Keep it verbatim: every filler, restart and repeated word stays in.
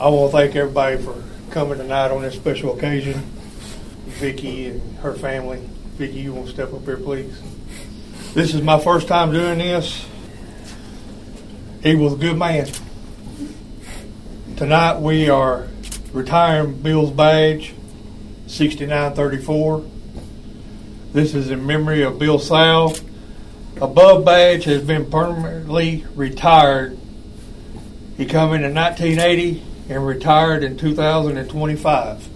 I want to thank everybody for coming tonight on this special occasion. Vicki and her family. Vicki, you want to step up here, please? This is my first time doing this. He was a good man. Tonight we are retiring Bill's badge, sixty-nine thirty-four. This is in memory of Bill Sal. Above badge has been permanently retired. He come in in nineteen eighty and retired in two thousand twenty-five.